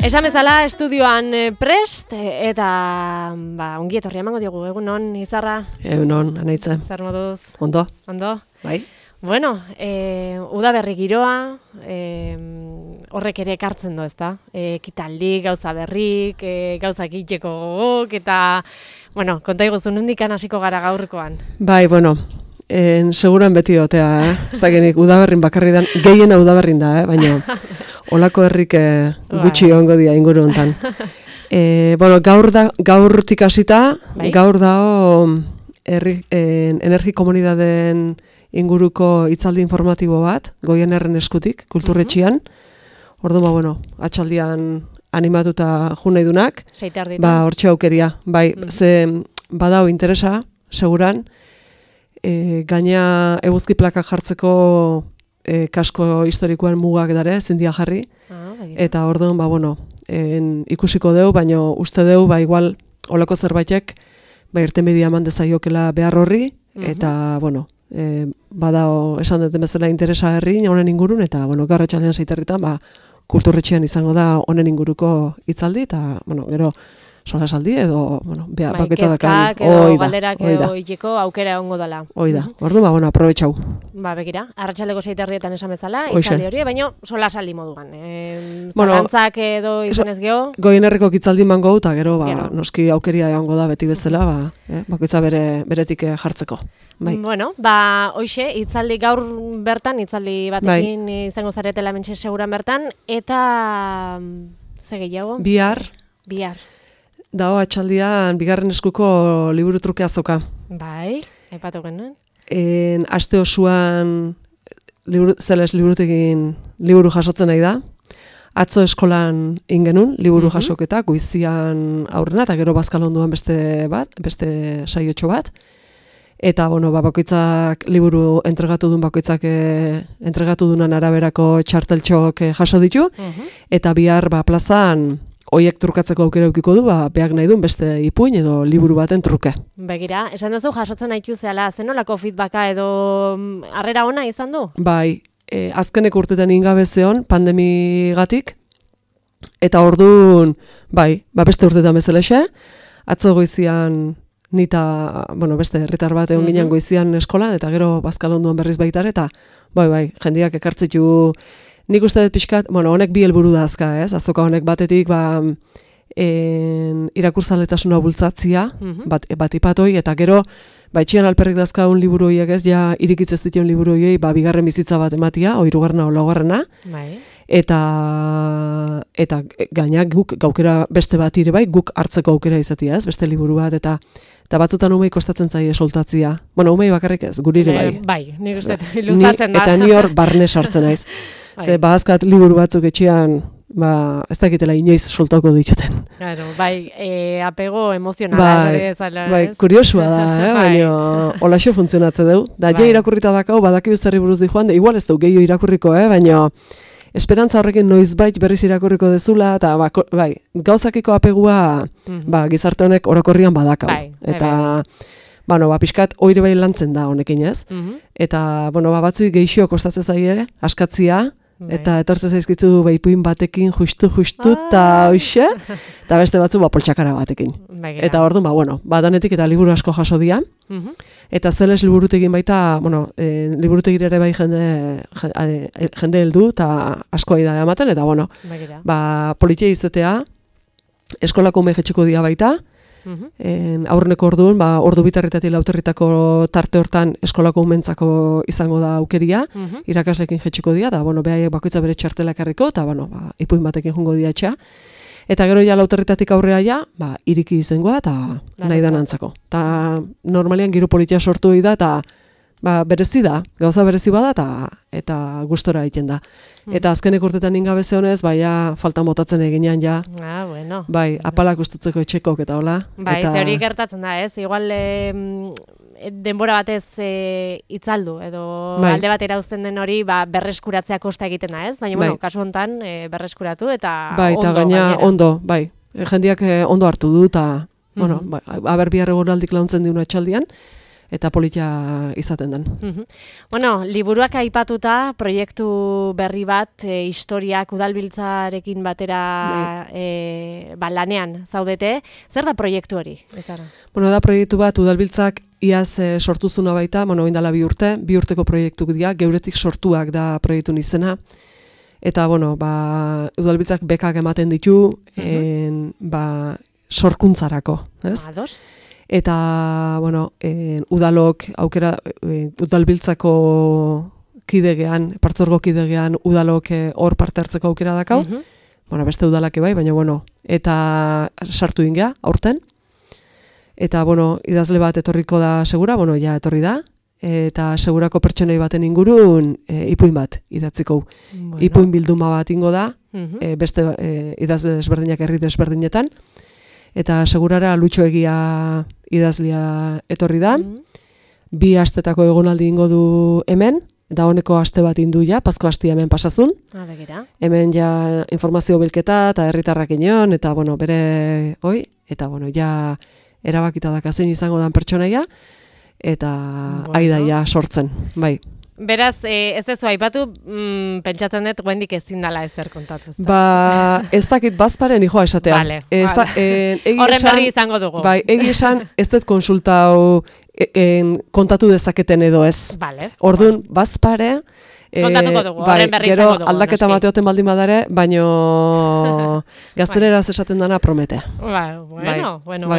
Esan bezala estudioan prest eta ongi etorri emango diogu. Egunon, Izarra? Egunon, anaitza. Zer moduz? Ondo. Ondo? Bai. Bueno, udaberri giroa, horrek ere ekartzen du, ezta? Ekitaldi, gauza berrik, gauzak egiteko gogok, eta, bueno, konta iguzu, nondikan hasiko gara gaurkoan? Bai, bueno, seguran beti otea, ez da genik, udaberrin bakarri dan, gehiena udaberrin da, baina olako herrik gutxi ongo dia inguru hontan. Bueno, gaurtik hasita, bai? Gaur dao energi komunitateen inguruko hitzaldi informatibo bat, Goienerren eskutik, kulturretxian. Orduan, bueno, atxaldian animatuta jo nahi dunak. Hortxe aukeria. Bai, ze badau interesa, seguran, gaina eguzki plakak jartzeko kasko historikoan mugak dare, zindia jarri. Eta orduan, bueno, ikusiko deu, baina uste deu, igual, olako zerbaitek, irtenbidea eman dezaiokela behar horri, eta, bueno, badao esan duten bezala interesa herri honen ingurun, eta, bueno, gaur etxaldean zeiterritan, kulturretxean izango da honen inguruko hitzaldi, eta, bueno, gero solasaldi edo, bueno, kezkak edo galderak edo itxeko aukera egongo dela. Oida, orduan, bueno, aprobetxau. Begira, arratsaldeko 6:00 esan bezala, hitzaldi hori, baina solasaldi moduan. Zalantzak edo izanez geho? Goienerreko hitzaldi mango, eta gero, noski aukeria egongo da beti bezala, bakoitza beretik jartzeko. Bueno, hoxe, hitzaldi gaur bertan, hitzaldi batekin izango zaretela mentxe seguran bertan, eta ze gehiago? Bihar. Dao atxaldian bigarren eskuko liburu truke azoka. Bai, aipatu genuen. Aste osoan zeles liburutekin liburu jasotzen nahi da. Atzo eskolan ingenun liburu jasoketa, goizian aurrena, eta gero bazkalonduan beste saiotxo bat. Eta, bueno, bakoitzak liburu entregatu dunan araberako txarteltxok jaso ditu, eta bihar plazan hoiek trukatzeko aukera eukiko du, beak nahi duen beste ipuin edo liburu baten truke. Begira, esan duzu jasotzen nahi zehala, zenolako feedbacka edo harrera ona izan du? Bai, azkenek urtetan ingabezeon pandemigatik, eta orduan, beste urtetan bezalexe, atzo goizian nita, beste herritar bat egon ginen goizian eskolan, eta gero bazkalonduan berriz baitare, eta jendiak ekartzitu. Nik uste dut pixkat, honek bi helburu da azka, azoka honek batetik, irakurzaletasuna bultzatzia, bat ipatoi, eta gero, itxian alperrik dazkaun liburu horiek ja irikitzez dituen liburu horiek, bigarren bizitza bat ematia, hirugarrena o laugarrena, eta gainak guk gaukera beste bat ire guk hartzeko aukera izatia, beste liburu bat, eta batzutan umei kostatzen zaie soltatzia. Umei bakarrik ez, gurire bai. Bai, nik uste ilustratzen da. Eta ni hor barne sartzen naiz. Ze bazkat liburu batzuk etxean, ez dakitela inoiz soltauko dituten. Claro, apego emozionala. Kuriosua da, baina holaxo funtzionatze deu. Da, irakurrita dakau, badaki bezerri buruz di joan, igual ez du gehiago irakurriko, baina esperantza horrekin noizbait berriz irakurriko dezula, eta gauzakiko apegua gizarte honek orokorrian badakau. Eta, pixkat oire bai lantzen da honekin ez. Eta, batzui geixio kostatzen zaie, askatzia, eta etortzen zaizkitzu ipuin batekin justu, eta hoxe, eta beste batzu poltsakara batekin. Eta orduan, danetik eta liburu asko jaso dia, eta zeles liburutegin baita, liburutegire ere bai jende heldu, eta asko aida ematen, eta politia izatea, eskolako umejetxeko dia baita, aurreneko orduan, ordu bitarritatik lauterritako tarte hortan eskolako umentzako izango da aukeria, irakaslekin jetxiko dira, eta behaiek bakoitza bere txartelak harriko, eta ipuin batekin jungo dira etxea. Eta gero lauterritatik aurrea iriki izangoa, eta nahi da nantzako. Eta normalian giro politia sortu da, eta berezi da, gauza berezi bada, eta gustora egiten da. Eta azkenek urtetan ingabeze honez, falta motatzen eginean bueno. Apalak ustutzeko etxekok eta hola. Ze hori gertatzen da, ez? Igual denbora batez hitzaldu, edo alde batera uzten den hori berreskuratzea kosta egiten da, ez? Baina, kasu hontan berreskuratu eta ondo. Jendiak ondo hartu du, eta aber bihar egoraldik launtzen diuna etxaldian, eta politia izaten den. Bueno, liburuak aipatuta, proiektu berri bat, historiak udalbiltzarekin batera lanean zaudete. Zer da proiektu hori? Bueno, da proiektu bat udalbiltzak iaz sortu zuna baita, oindala 2 urte, 2 urteko proiektuk dira, geuretik sortuak da proiektu izena. Eta, udalbiltzak bekak ematen ditu, sorkuntzarako, ez? Eta, udalok aukera, udalbiltzako kidegean, partzorgo kidegean, udalok hor parte hartzeko aukera dakau. Beste udalake bai, baina, eta sartu ingea, aurten. Eta, idazle bat etorriko da segura, ja etorri da. Eta segurako pertsonei baten ingurun ipuin bat idatziko. Ipuin bilduma bat ingo da, beste idazle desberdinak herri desberdinetan. Eta segurara Lutxo Egia idazlia etorri da. 2 astetako egonaldi ingo du hemen, da honeko aste bat indu ja, Pasko astia hemen pasazun. Hemen ja informazio bilketa eta herritarrak inon, eta bere hoi, eta ja erabakita dakazein izango dan pertsonaia, eta aidaia sortzen, bai. Beraz, ez dezu aipatu, pentsatzen dut goendik ezin dala ezer kontatu. Ez dakit bazparen hijoa esatea. Horren berri izango dugu. Bai, egi esan ez dut konsultau kontatu dezaketen edo ez. Orduan, bazpare... Kontatuko dugu, horren berri izango dugu. Gero aldaketa mateoten baldin badare, baino gazteleraz esaten dana prometea. Bueno.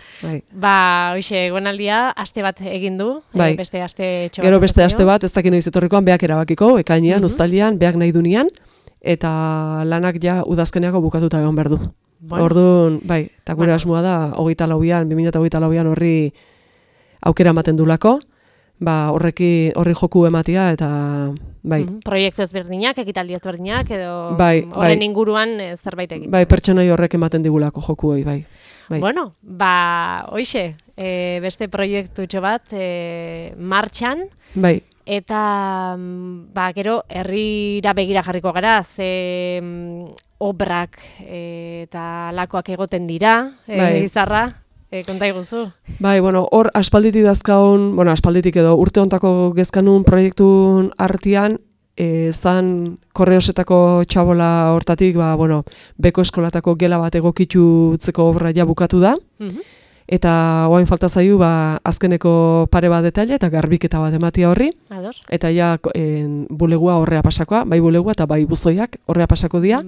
Hoxe, egonaldia, aste bat egin du, beste aste txobat. Gero beste aste bat, ez dakit noiz etorrikoan, beak erabakiko, ekainean, uztalian, beak nahi dunian, eta lanak ja udazkeneako bukatuta egon behar du. Orduan, eta gure asmoa da, 2024an horri aukera ematen dulako, horri joku ematia, eta proiektu ezberdinak, ekitaldi ezberdinak, edo horren inguruan zerbait egin. Pertsonai horrek ematen digulako joku hori, bai. Bueno, hoxe, beste proiektutxo bat martxan, eta gero herrira begira jarriko gara, ze obrak eta lakoak egoten dira, izarra. Konta iguzu? Hor aspalditik dazkaun, aspalditik edo urte hontako gezkanun proiektun artean, zan Korreosetako txabola hortatik, beko eskolatako gela bat egokitutzeko obra ja bukatu da, eta oain falta zaiu, azkeneko pare bat detaile eta garbiketa bat ematia horri, eta ja bulegua horrea pasakoa, bai bulegua eta bai buzoiak horrea pasako dira,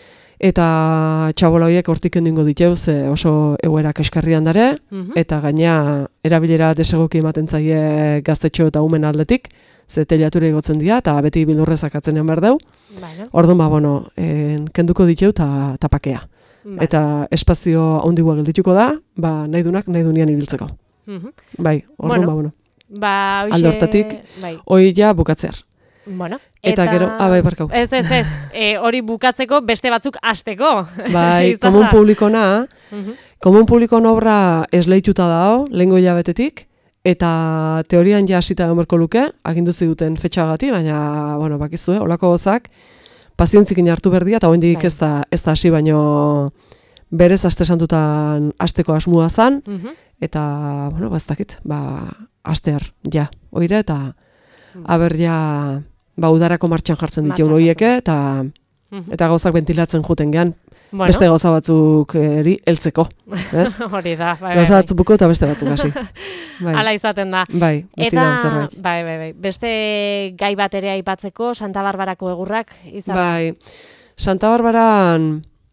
eta txabola horiek hortik endingo diteu, ze oso egoerak eskarrian dare, eta gaina erabilera desegoki ematen zaie gaztetxo eta umen aldetik, ze teilatura igotzen dira, eta beti bildurrezak atzenean behar deu. Orduan, kenduko diteu eta pakea. Eta espazio handigua geldituko da, nahi dunak, nahi dunian ibiltzeko. Orduan, alde hortatik, hoi ja bukatzear. Eta gero, barkau. Ez, hori bukatzeko beste batzuk hasteko. Komun publikon obra esleituta dao, lehengo hilabetetik, eta teorian ja hasita emerko luke, agindu ziguten fetxagati, baina, bakizue, holako gozak, pazientzikin hartu berdia, eta oendik ez da hasi, baino berez aste santutan hasteko asmua zan, eta, ez dakit, hastear, ja, oire, eta aber ja... udarako martxan jartzen ditu horieke, eta gauzak ventilatzen juten gean, beste gauza batzuk heltzeko. Hori da, gauza batzuk buko eta beste batzuk hasi. Hala izaten da. Beti da zerbait. Beste gai bat ere aipatzeko, Santa Barbarako egurrak izan. Santa Barbaran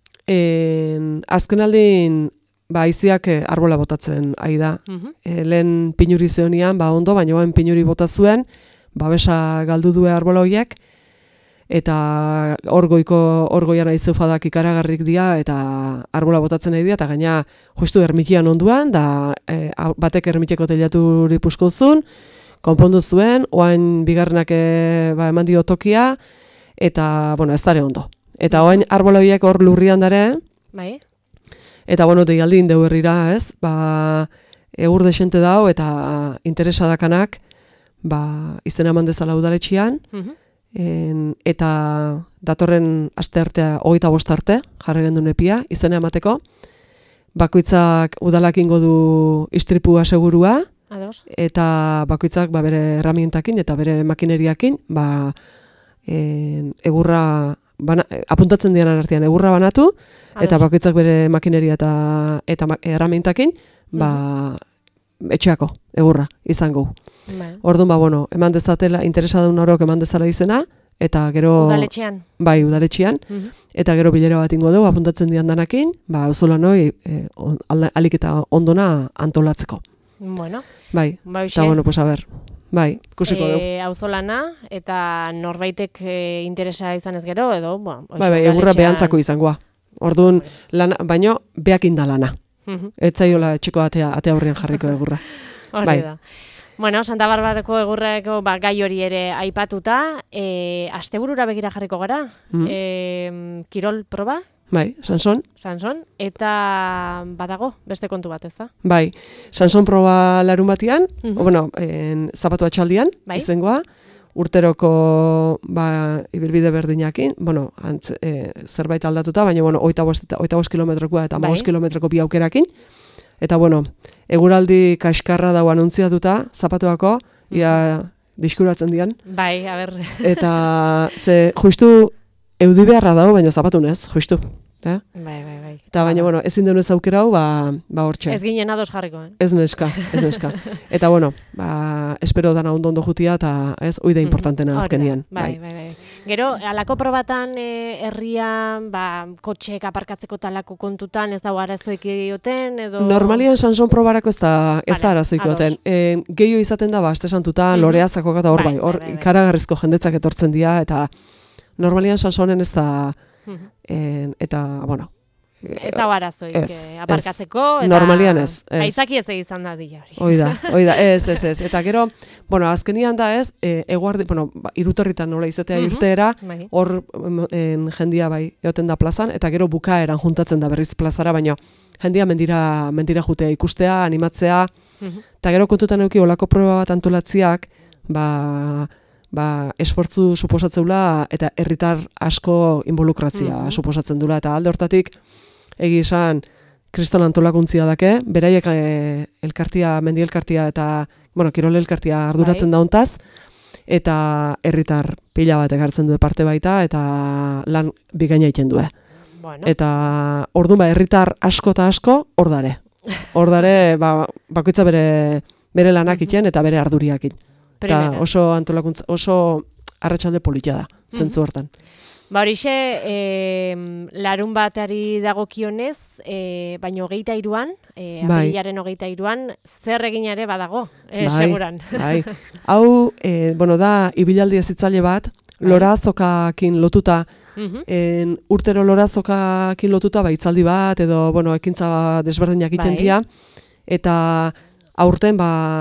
azkenaldin haiziak arbola botatzen ari da. Lehen pinuri zeonian, ondo, baina bain pinuri bota zuen, babesa galdu due arbola horiek, eta orgoian aizufadak ikaragarrik dira, eta arbola botatzen nahi dira, eta gaina justu ermitian onduan, da batek ermiteko teilaturi puskozun, konpondu zuen, oain bigarrenak eman dio tokia, eta, ez dare ondo. Eta oain arbola horiek hor lurrian dare, eta, deialdin deu herrira, ez, egur desente dau, eta interesadakanak, izena eman dezala udaletxian, eta datorren aste artea 25 arte, jarri gendun epia, izena emateko, bakoitzak udalak ingo du istripua segurua, Ados. Eta bakoitzak bere erramientakin eta bere makineriakin egurra apuntatzen dianan artean egurra banatu, eta bakoitzak bere makineria eta erramientakin etxeako egurra izango. Orduan, eman dezatela, interesadun orok eman dezala izena, eta gero... Udaletxean. Bai, udaletxean. Eta gero bilera bat ingo dugu, apuntatzen dian danakin, auzolanoi alik eta ondona antolatzeko. Bueno. Bai, eta pues a ber. Bai, ikusiko dugu. Auzolana, eta norbaitek interesa izan ez gero, edo... Bai, egurra behantzako izangoa. Orduan, baino, behakin da lana. Ez zaiola etxeko ate aurrean jarriko egurra. Hori da. Bueno, Santa Barbarako egurreko gai hori ere aipatuta, asteburura begira jarriko gara, kirol proba? Bai, Sanson, eta badago, beste kontu bat, ez da? Bai, Sanson proba larun batian, zapatu atxaldian, izangoa, urteroko ibilbide berdinakin, zerbait aldatuta, baina 25 kilometrokoa eta 15 kilometroko bi aukerakin, eta eguraldi kaskarra dago anuntziatuta, zapatuako, ia diskuratzen dian. Bai, a ber. Eta justu eudi beharra dago, baina zapatunez, justu. Bai. Eta baina, ezin denez aukera hau, hortxe. Ez ginen ados jarriko, Ez neska. Eta espero dana ondo jutia, eta ez, oida importantena azkenian. Bai. Gero, alako probatan herrian, kotxek aparkatzeko talako kontutan, ez dago arazoik dioten, edo... Normalian Sanson probarako ez da arazoik dioten. Gehio izaten da, aste santuta, loreazako eta hor ikaragarrizko jendetzak etortzen dira, eta normalian Sansonen ez da... Eta, ez da arazoik aparkatzeko, eta... Normalian ez. Aizaki ez izan da dira. Oida, ez. Eta gero, azkenian da ez, irutorritan nola izatea irteera, hor jendia egoten da plazan, eta gero bukaeran juntatzen da berriz plazara, baina jendia mendira jutea ikustea, animatzea, eta gero kontutan euki olako proba bat antolatziak, esfortzu suposatzeula eta herritar asko involukratzia suposatzen dula, eta alde hortatik egi esan kriston antolakuntzia dake, beraiek mendi elkartia eta kirol elkartia arduratzen dauntaz, eta herritar pila bat ekartzen du parte baita, eta lan bikaina egiten du. Eta orduan herritar asko eta asko hor dare, bakoitza bere lanak iten eta bere arduriak iten. Eta oso antolakuntza, oso arratsalde polita da, zentzu hortan. Horixe, larun batari dagokionez, baina 23an, apirilaren 23an, zer egin ere badago, seguran. Bai. Hau, da, ibilaldi ezitzaile bat, lorazokakin lotuta, urtero lorazokakin lotuta, hitzaldi bat, edo, ekintza desberdinak egiten dira, eta aurten,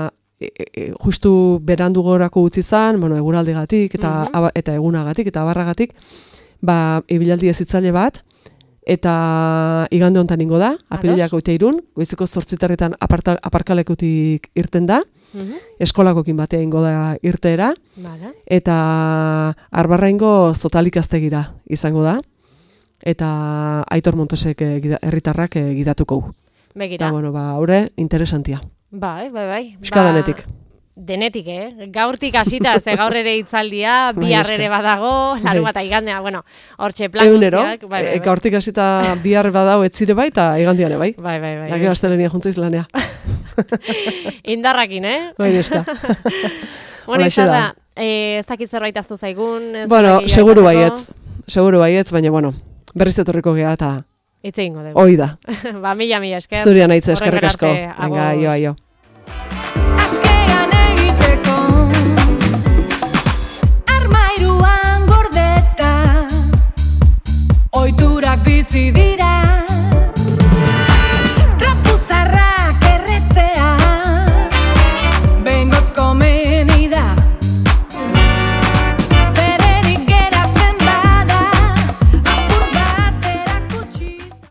justu berandu gorako utzi zan, eguraldigatik eta egunagatik eta abarragatik, ibilaldi ezitzaile bat, eta igande hontan ingo da, apirilak 23, goizeko 8:00 aparkalekutik irten da, eskolakokin batea ingo da irteera, eta Arbarraingo zotalikaztegira izango da, eta Aitor Montesek herritarrak gidatuko. Begira. Eta, haure, interesantia. Bai. Euskadanetik. Denetik, gaurtik hasita, ze gaur ere hitzaldia, bihar ere badago, larun bat igandea, hortxe plan guztiak. Gaurtik hasita bihar badago etzire bai, eta igandean, bai. Bai. Gero astelenia juntzaiz lanea. Indarrakin, Bai, neska. Izarra, ez dakit zerbait aztu zaigun. Seguru baietz, baina, berriz etorriko geha, eta... Itze ingo dugu. Hoi da. Mila esker. Zurian aitze, eskerrik asko. Venga, aio. Askean egiteko armairuan gordeta oiturak bizi dira.